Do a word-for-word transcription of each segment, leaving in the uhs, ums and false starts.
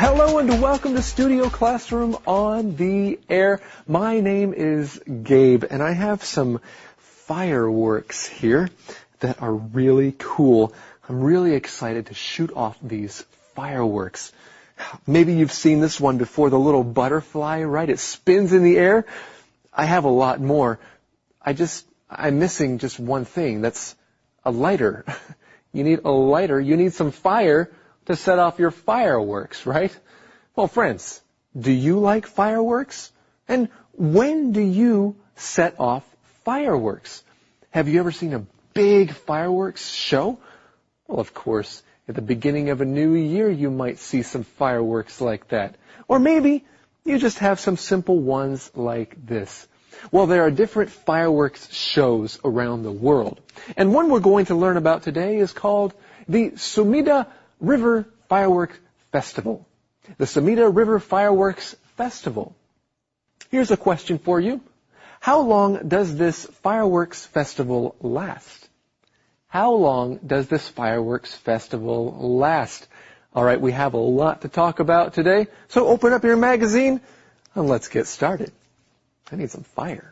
Hello and welcome to Studio Classroom on the Air. My name is Gabe and I have some fireworks here that are really cool. I'm really excited to shoot off these fireworks. Maybe you've seen this one before, the little butterfly, right? It spins in the air. I have a lot more. I just, I'm missing just one thing. That's a lighter. You need a lighter. You need some fire to set off your fireworks, right? Well, friends, do you like fireworks? And when do you set off fireworks? Have you ever seen a big fireworks show? Well, of course, at the beginning of a new year, you might see some fireworks like that. Or maybe you just have some simple ones like this. Well, there are different fireworks shows around the world. And one we're going to learn about today is called the Sumida River Firework Festival. The Sumida River Fireworks Festival. Here's a question for you. How long does this fireworks festival last? How long does this fireworks festival last? All right, we have a lot to talk about today, so open up your magazine and let's get started. I need some fire.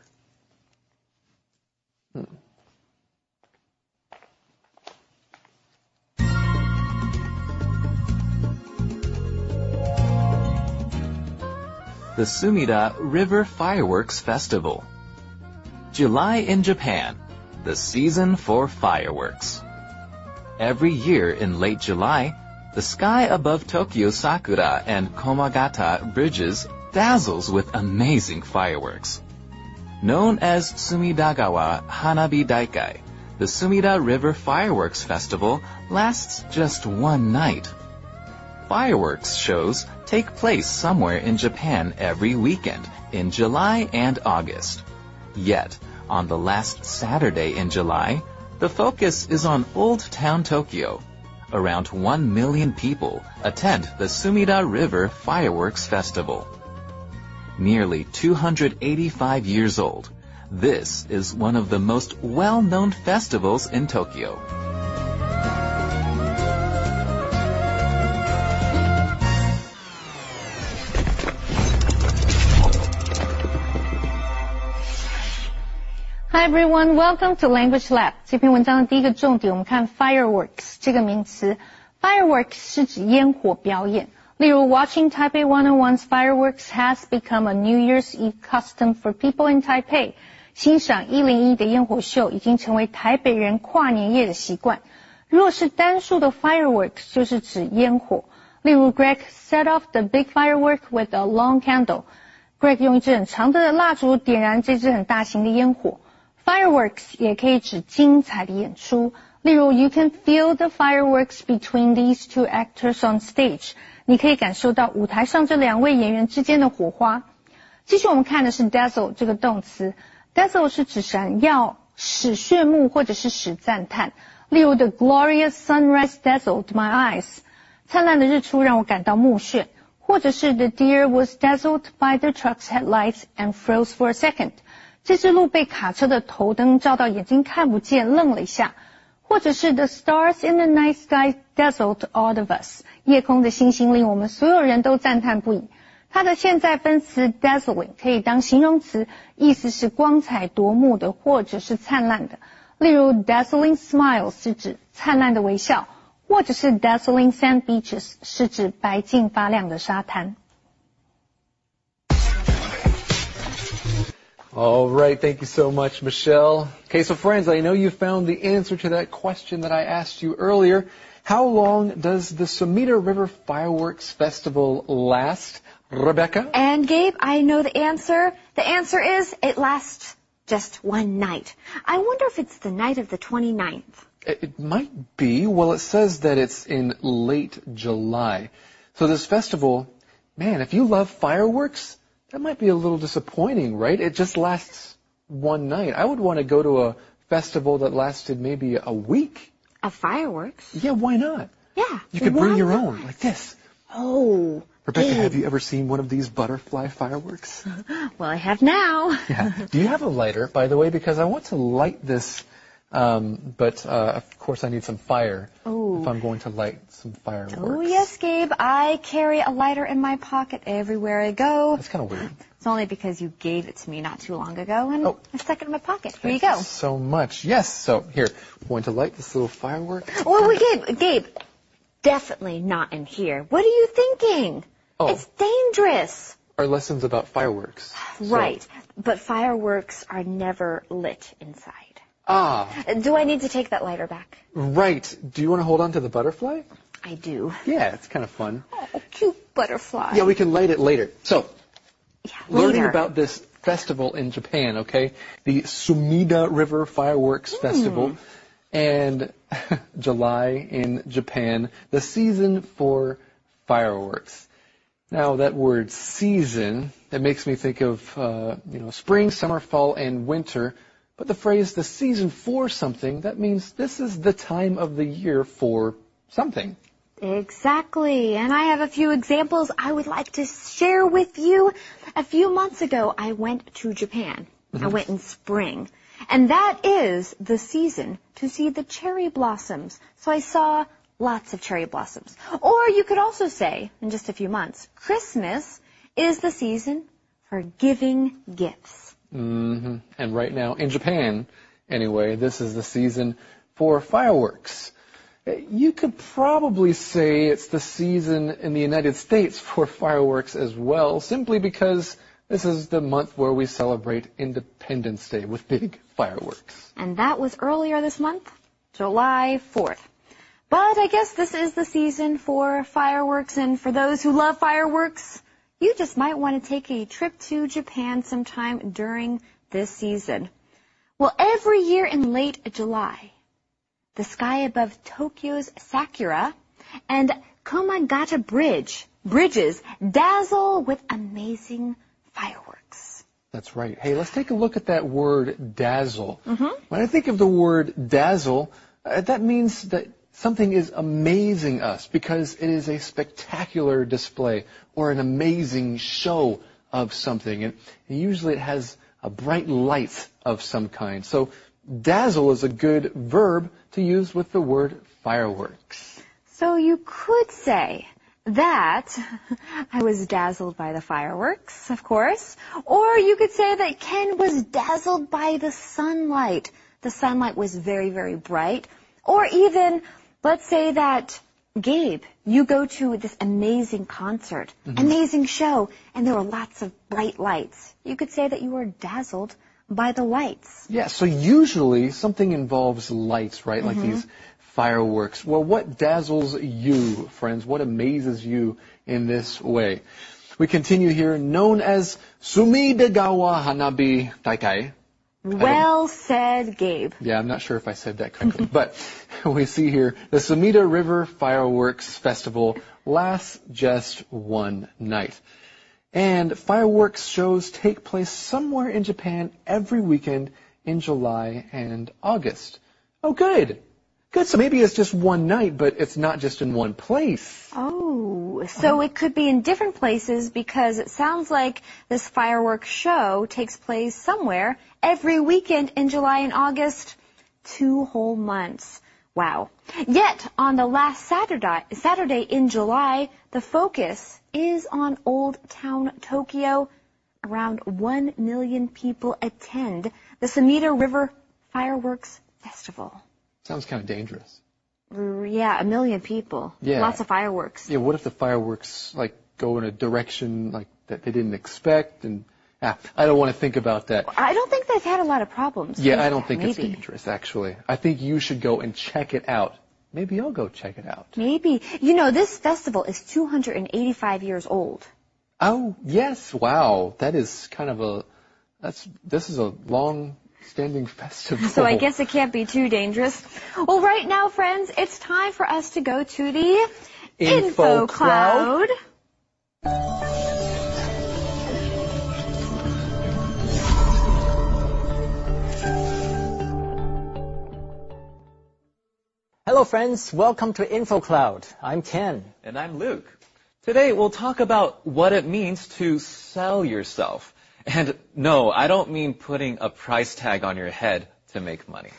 Hmm. The Sumida River Fireworks Festival. July in Japan, the season for fireworks. Every year in late July, the sky above Tokyo Sakura and Komagata bridges dazzles with amazing fireworks. Known as Sumidagawa Hanabi Daikai, the Sumida River Fireworks Festival lasts just one night. Fireworks shows take place somewhere in Japan every weekend in July and August. Yet, on the last Saturday in July, the focus is on Old Town Tokyo. Around one million people attend the Sumida River Fireworks Festival. Nearly two hundred eighty-five years old, this is one of the most well-known festivals in Tokyo. Hi everyone, welcome to Language Lab. 这篇文章的第一个重点，我们看 fireworks 这个名词。Fireworks 是指烟火表演。例如 watching Taipei one oh one's fireworks has become a New Year's Eve custom for people in Taipei. 欣赏一零一的烟火秀已经成为台北人跨年夜的习惯。若是单数的 fireworks 就是指烟火。例如 Greg set off the big firework with a long candle. Greg 用一支很长的蜡烛点燃这支很大型的烟火。Fireworks 也可以指精彩的演出，例如 You can feel the fireworks between these two actors on stage. 你可以感受到舞台上这两位演员之间的火花。继续我们看的是 dazzle 这个动词。dazzle 是指闪耀、使炫目或者是使赞叹。例如 The glorious sunrise dazzled my eyes. 灿烂的日出让我感到目眩。或者是 The deer was dazzled by the truck's headlights and froze for a second. 这只鹿被卡车的头灯照到眼睛看不见，愣了一下。或者是 The stars in the night sky dazzled all of us. 夜空的星星令我们所有人都赞叹不已。它的现在分词 dazzling 可以当形容词，意思是光彩夺目的或者是灿烂的。例如 dazzling smiles 是指灿烂的微笑，或者是 dazzling sand beaches 是指白净发亮的沙滩。 All right, thank you so much, Michelle. Okay, so friends, I know you found the answer to that question that I asked you earlier. How long does the Sumida River Fireworks Festival last? Rebecca? And Gabe, I know the answer. The answer is it lasts just one night. I wonder if it's the night of the twenty-ninth. It, it might be. Well, it says that it's in late July. So this festival, man, if you love fireworks, that might be a little disappointing, right? It just lasts one night. I would want to go to a festival that lasted maybe a week. A fireworks? Yeah, why not? Yeah. You could bring your not? own, like this. Oh. Rebecca, Gabe. have you ever seen one of these butterfly fireworks? Well, I have now. Yeah. Do you have a lighter, by the way? Because I want to light this Um, but, uh, of course, I need some fire Ooh. if I'm going to light some fireworks. Oh, yes, Gabe. I carry a lighter in my pocket everywhere I go. That's kind of weird. It's only because you gave it to me not too long ago, and Oh. I stuck it in my pocket. Here Thank you go. so much. Yes. So, here, I'm going to light this little firework. Wait, wait, Gabe, Gabe. Definitely not in here. What are you thinking? Oh. It's dangerous. Our lessons about fireworks. So- Right. But fireworks are never lit inside. Ah, Do I need to take that lighter back? right. Do you want to hold on to the butterfly? I do. Yeah, it's kind of fun. Oh, cute butterfly. Yeah, we can light it later. So, Yeah, learning later. about this festival in Japan, okay? The Sumida River Fireworks Hmm. Festival. And July in Japan, the season for fireworks. Now, that word season, that makes me think of, uh, you know, spring, summer, fall, and winter. But the phrase, the season for something, that means this is the time of the year for something. Exactly. And I have a few examples I would like to share with you. A few months ago, I went to Japan. I went in spring. And that is the season to see the cherry blossoms. So I saw lots of cherry blossoms. Or you could also say, in just a few months, Christmas is the season for giving gifts. hmm And right now, in Japan, anyway, this is the season for fireworks. You could probably say it's the season in the United States for fireworks as well, simply because this is the month where we celebrate Independence Day with big fireworks. And that was earlier this month, July fourth. But I guess this is the season for fireworks, and for those who love fireworks, you just might want to take a trip to Japan sometime during this season. Well, every year in late July, the sky above Tokyo's Sakura and Komagata Bridge, bridges dazzle with amazing fireworks. That's right. Hey, let's take a look at that word dazzle. When I think of the word dazzle, uh, that means that something is amazing us because it is a spectacular display or an amazing show of something. And usually it has a bright light of some kind. So dazzle is a good verb to use with the word fireworks. So you could say that I was dazzled by the fireworks, of course. Or you could say that Ken was dazzled by the sunlight. The sunlight was very, very bright. Or even, let's say that, Gabe, you go to this amazing concert, amazing show, and there were lots of bright lights. You could say that you were dazzled by the lights. Yeah, so usually something involves lights, right? Like these fireworks. Well, what dazzles you, friends? What amazes you in this way? We continue here, known as Sumidagawa Hanabi Taikai. Well said, Gabe. Yeah, I'm not sure if I said that correctly, but we see here the Sumida River Fireworks Festival lasts just one night. And fireworks shows take place somewhere in Japan every weekend in July and August. Oh, good. Good. So maybe it's just one night, but it's not just in one place. Oh, so it could be in different places because it sounds like this fireworks show takes place somewhere every weekend in July and August, two whole months. Wow. Yet, on the last Saturday, Saturday in July, the focus is on Old Town Tokyo. Around one million people attend the Sumida River Fireworks Festival. Sounds kind of dangerous. Yeah, a million people. Yeah. Lots of fireworks. Yeah, what if the fireworks like go in a direction like that they didn't expect? And ah, I don't want to think about that. I don't think they've had a lot of problems. Yeah, with I don't that. think it's Maybe. dangerous, actually. I think you should go and check it out. Maybe I'll go check it out. Maybe. You know, this festival is two hundred eighty-five years old. Oh, yes. Wow. That is kind of a, that's, this is a long-standing festival. So I guess it can't be too dangerous. Well, right now, friends, it's time for us to go to the Info Info Cloud. Hello friends, welcome to InfoCloud. I'm Ken. And I'm Luke. Today we'll talk about what it means to sell yourself. And no, I don't mean putting a price tag on your head to make money.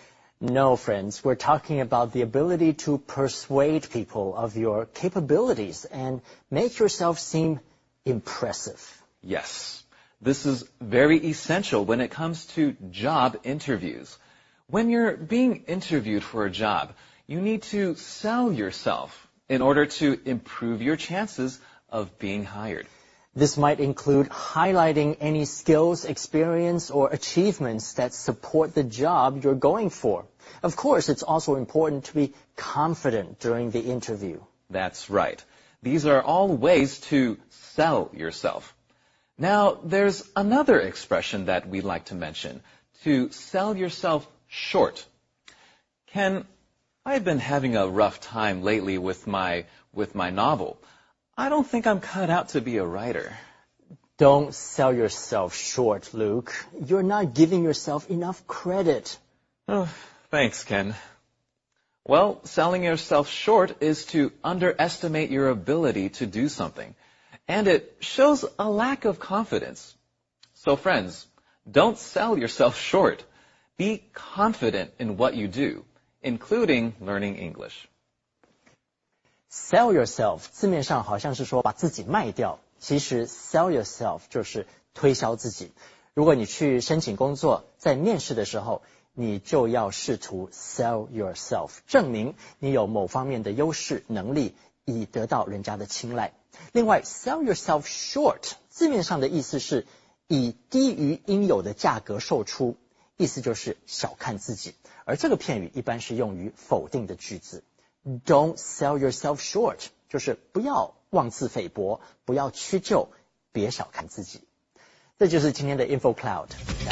No, friends, we're talking about the ability to persuade people of your capabilities and make yourself seem impressive. Yes, this is very essential when it comes to job interviews. When you're being interviewed for a job, you need to sell yourself in order to improve your chances of being hired. This might include highlighting any skills, experience, or achievements that support the job you're going for. Of course, it's also important to be confident during the interview. That's right. These are all ways to sell yourself. Now, there's another expression that we'd like to mention, to sell yourself short. Ken, I've been having a rough time lately with my, with my novel. I don't think I'm cut out to be a writer. Don't sell yourself short, Luke. You're not giving yourself enough credit. Oh, thanks, Ken. Well, selling yourself short is to underestimate your ability to do something, and it shows a lack of confidence. So, friends, don't sell yourself short. Be confident in what you do, including learning English. Sell yourself 字面上好像是说把自己卖掉，其实 sell yourself 就是推销自己。如果你去申请工作，在面试的时候，你就要试图 sell yourself， 证明你有某方面的优势能力，以得到人家的青睐。另外 sell yourself short 字面上的意思是以低于应有的价格售出，意思就是小看自己，而这个片语一般是用于否定的句子。Don't sell yourself short， 就是不要妄自菲薄，不要屈就，别小看自己。这就是今天的 Info Cloud。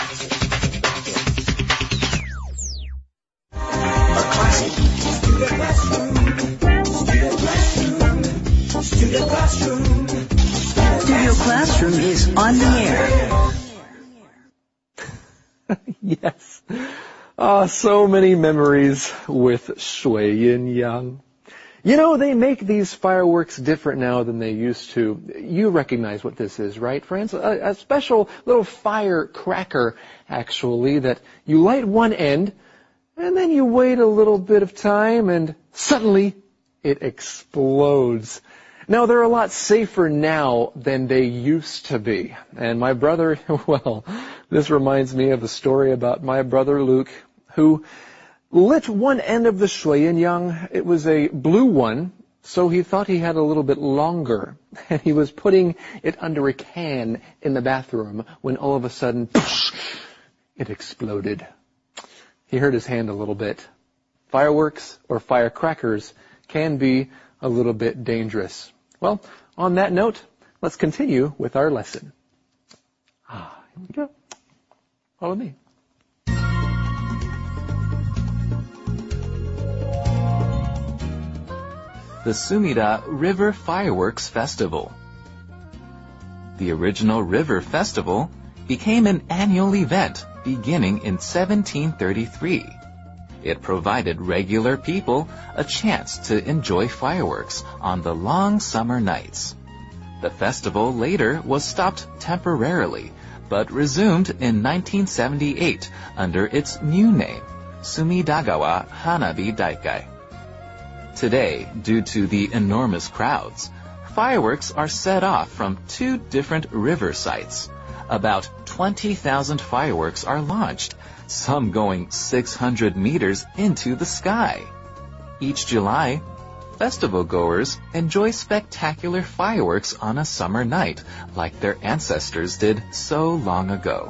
Studio Classroom. Studio Classroom is on the air. Yes. Ah, so many memories with Shui Yin Yang. You know, they make these fireworks different now than they used to. You recognize what this is, right, friends? A, a special little firecracker, actually, that you light one end, and then you wait a little bit of time, and suddenly it explodes. Now, they're a lot safer now than they used to be. And my brother, well, this reminds me of a story about my brother Luke, who lit one end of the Shui Yin Yang. It was a blue one, so he thought he had a little bit longer. And he was putting it under a can in the bathroom when all of a sudden, it exploded. He hurt his hand a little bit. Fireworks or firecrackers can be a little bit dangerous. Well, on that note, let's continue with our lesson. Ah, here we go. Follow me. The Sumida River Fireworks Festival. The original river festival became an annual event beginning in seventeen thirty-three. It provided regular people a chance to enjoy fireworks on the long summer nights. The festival later was stopped temporarily, but resumed in nineteen seventy-eight under its new name, Sumidagawa Hanabi Daikai. Today, due to the enormous crowds, fireworks are set off from two different river sites. About twenty thousand fireworks are launched, some going six hundred meters into the sky. Each July, festival goers enjoy spectacular fireworks on a summer night, like their ancestors did so long ago.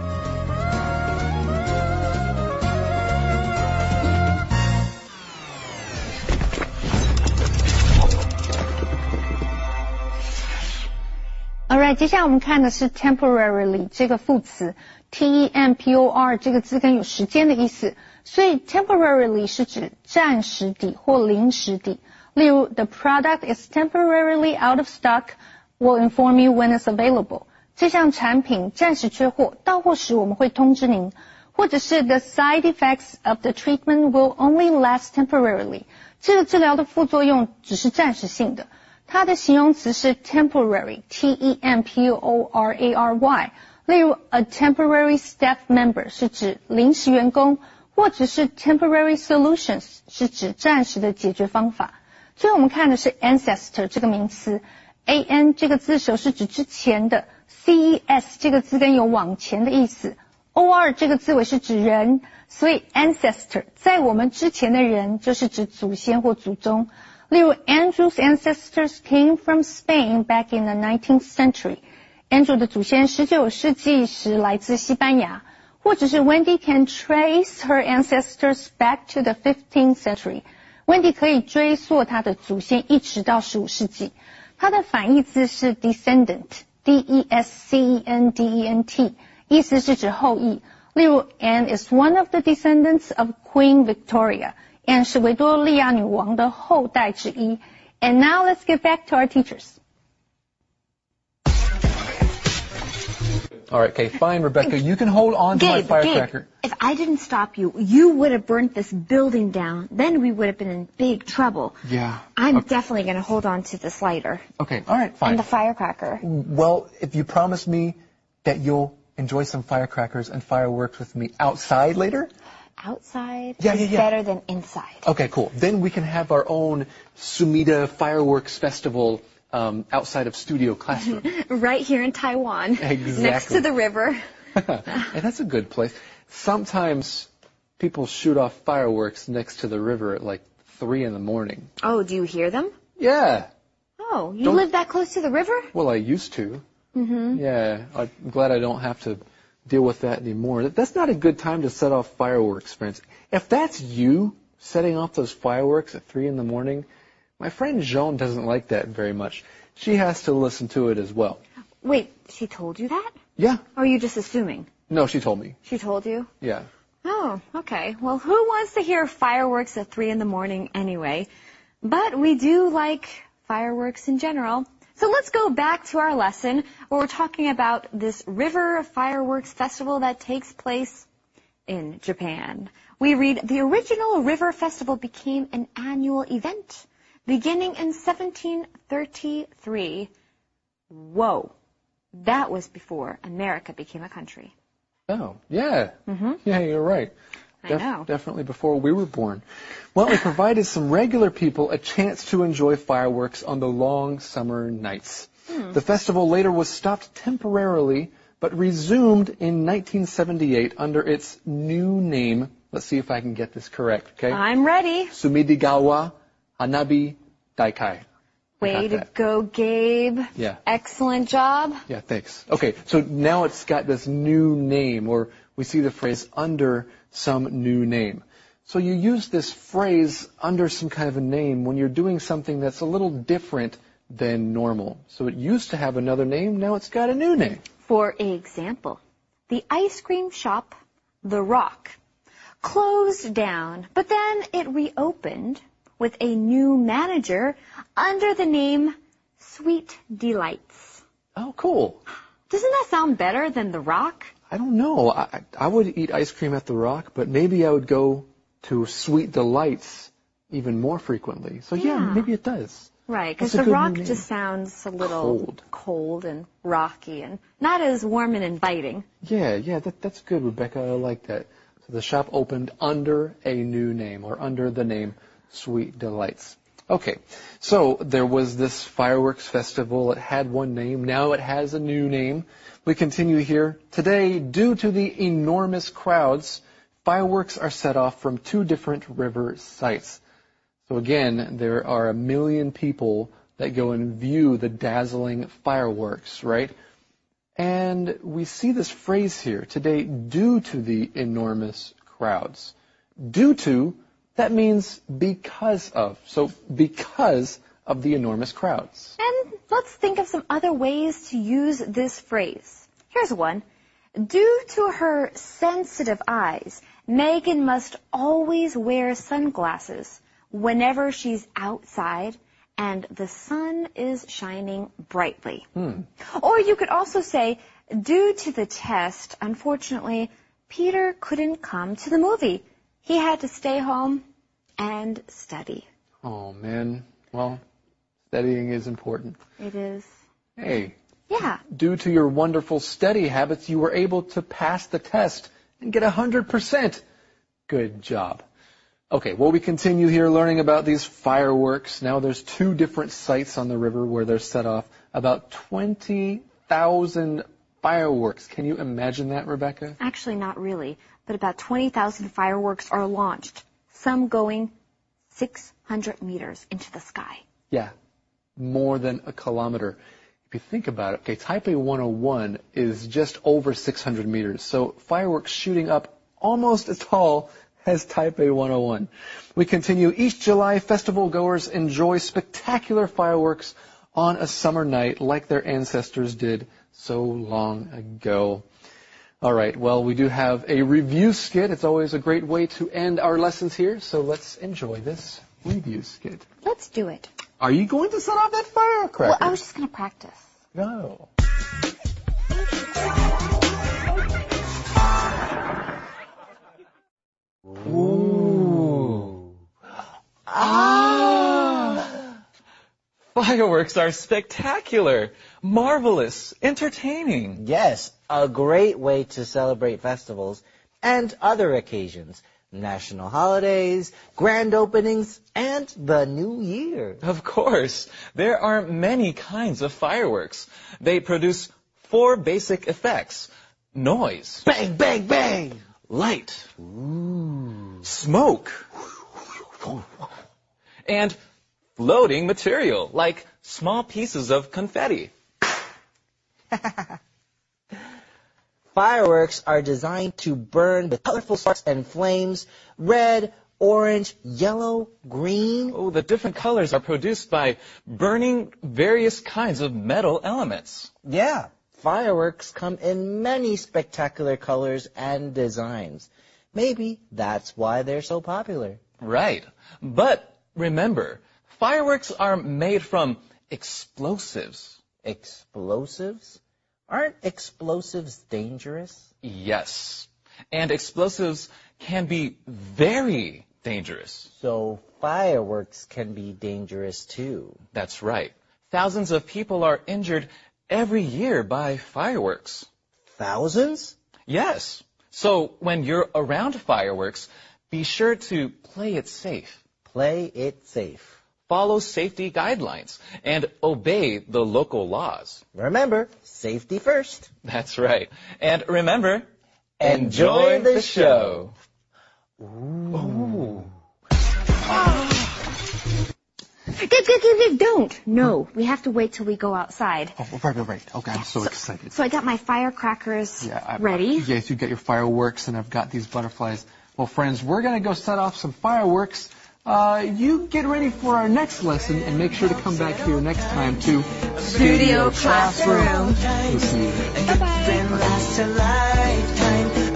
Alright， 接下来我们看的是 temporarily 这个副词 T E M P O R 这个字根有时间的意思，所以 temporarily 是指暂时的或临时的。例如 the product is temporarily out of stock, will inform you when it's available. 这项产品暂时缺货，到货时我们会通知您。或者是 the side effects of the treatment will only last temporarily. 这个治疗的副作用只是暂时性的。它的形容词是 temporary, T E M P O R A R Y. 例如 a temporary staff member 是指临时员工， 或者是 temporary solutions 是指暂时的解决方法。最后我们看的是 ancestor 这个名词 ，an 这个字首是指之前的 ，ces 这个字根有往前的意思 ，or 这个字尾是指人，所以 ancestor 在我们之前的人就是指祖先或祖宗。例如 Andrew's ancestors came from Spain back in the nineteenth century。Andrew 的祖先十九世纪时来自西班牙。或者是 Wendy can trace her ancestors back to the fifteenth century。Wendy 可以追溯她的祖先一直到十五世纪。它的反义字是 descendant，D E S C E N D E N T， 意思是指后裔。例如 Anne is one of the descendants of Queen Victoria。Anne 是维多利亚女王的后代之一。And now let's get back to our teachers.All right, okay, fine, Rebecca. You can hold on to Gabe, my firecracker. Gabe, if I didn't stop you, you would have burnt this building down. Then we would have been in big trouble. Yeah. I'm okay. definitely going to hold on to this lighter. Okay, all right, fine. And the firecracker. Well, if you promise me that you'll enjoy some firecrackers and fireworks with me outside later? Outside yeah, is yeah, yeah. better than inside. Okay, cool. Then we can have our own Sumida Fireworks Festival Um, outside of Studio Classroom. Right here in Taiwan. Exactly. Next to the river. And that's a good place. Sometimes people shoot off fireworks next to the river at like three in the morning. Oh, do you hear them? Yeah. Oh, you don't, live that close to the river? Well, I used to. Mm-hmm. Yeah. I'm glad I don't have to deal with that anymore. That's not a good time to set off fireworks, friends. If that's you setting off those fireworks at three in the morning, my friend Joan doesn't like that very much. She has to listen to it as well. Wait, she told you that? Yeah. Or are you just assuming? No, she told me. She told you? Yeah. Oh, okay. Well, who wants to hear fireworks at three in the morning anyway? But we do like fireworks in general. So let's go back to our lesson where we're talking about this river fireworks festival that takes place in Japan. We read, the original river festival became an annual event beginning in seventeen thirty-three. Whoa. That was before America became a country. Oh, yeah. Mm-hmm. Yeah, you're right. Def- I know. Definitely before we were born. Well, it provided some regular people a chance to enjoy fireworks on the long summer nights. Hmm. The festival later was stopped temporarily, but resumed in nineteen seventy-eight under its new name. Let's see if I can get this correct, okay? I'm ready. Sumidigawa Hanabi Daikai. Way to go, Gabe. Yeah. Excellent job. Yeah, thanks. Okay, so now it's got this new name, or we see the phrase under some new name. So you use this phrase under some kind of a name when you're doing something that's a little different than normal. So it used to have another name, now it's got a new name. For example, the ice cream shop, The Rock, closed down, but then it reopened with a new manager under the name Sweet Delights. Oh, cool. Doesn't that sound better than The Rock? I don't know. I, I would eat ice cream at The Rock, but maybe I would go to Sweet Delights even more frequently. So yeah, yeah maybe it does. Right, because The Rock just sounds a little cold. cold and rocky and not as warm and inviting. Yeah, yeah, that, that's good, Rebecca. I like that. So the shop opened under a new name, or under the name Sweet Delights. Okay, so there was this fireworks festival. It had one name. Now it has a new name. We continue here. Today, due to the enormous crowds, fireworks are set off from two different river sites. So again, there are a million people that go and view the dazzling fireworks, right? And we see this phrase here, today, due to the enormous crowds. Due to, that means because of. So because of the enormous crowds. And let's think of some other ways to use this phrase. Here's one. Due to her sensitive eyes, Megan must always wear sunglasses whenever she's outside and the sun is shining brightly. Hmm. Or you could also say, due to the test, unfortunately, Peter couldn't come to the movie. He had to stay home and study. Oh, man. Well, studying is important. It is. Hey. Yeah. Due to your wonderful study habits, you were able to pass the test and get one hundred percent. Good job. Okay, well, we continue here learning about these fireworks. Now there's two different sites on the river where they're set off. About twenty thousand fireworks. Can you imagine that, Rebecca? Actually, not really, but about twenty thousand fireworks are launched, some going six hundred meters into the sky. Yeah, more than a kilometer. If you think about it, okay, Taipei one oh one is just over six hundred meters, so fireworks shooting up almost as tall as Taipei one oh one. We continue. Each July, festival goers enjoy spectacular fireworks on a summer night like their ancestors did so long ago. All right, well, we do have a review skit. It's always a great way to end our lessons here, so let's enjoy this review skit. Let's do it. Are you going to set off that firecracker? Well, I was just going to practice. No. Ooh. Ah! Fireworks are spectacular, marvelous, entertaining. Yes, a great way to celebrate festivals and other occasions. National holidays, grand openings, and the new year. Of course, there are many kinds of fireworks. They produce four basic effects: noise, Bang, bang, bang! light, Ooh. smoke, and floating material like small pieces of confetti. Fireworks are designed to burn with colorful sparks and flames, red, orange, yellow, green. Oh, the different colors are produced by burning various kinds of metal elements. Yeah, fireworks come in many spectacular colors and designs. Maybe that's why they're so popular. Right. But remember, fireworks are made from explosives. Explosives? Aren't explosives dangerous? Yes. And explosives can be very dangerous. So fireworks can be dangerous too. That's right. Thousands of people are injured every year by fireworks. Thousands? Yes. So when you're around fireworks, be sure to play it safe. Play it safe. Follow safety guidelines and obey the local laws. Remember, safety first. That's right. And remember, Enjoy enjoy the the show. show. Ooh. Good, good, good, good. Don't. No, we have to wait till we go outside. Oh, right, right, right. Okay, I'm so, excited. So I got my firecrackers Yeah, I, ready. Yes, you got your fireworks, and I've got these butterflies. Well, friends, we're going to go set off some fireworks. Uh, you get ready for our next lesson, and make sure to come back here next time to Studio Classroom. We'll see you then. Bye-bye.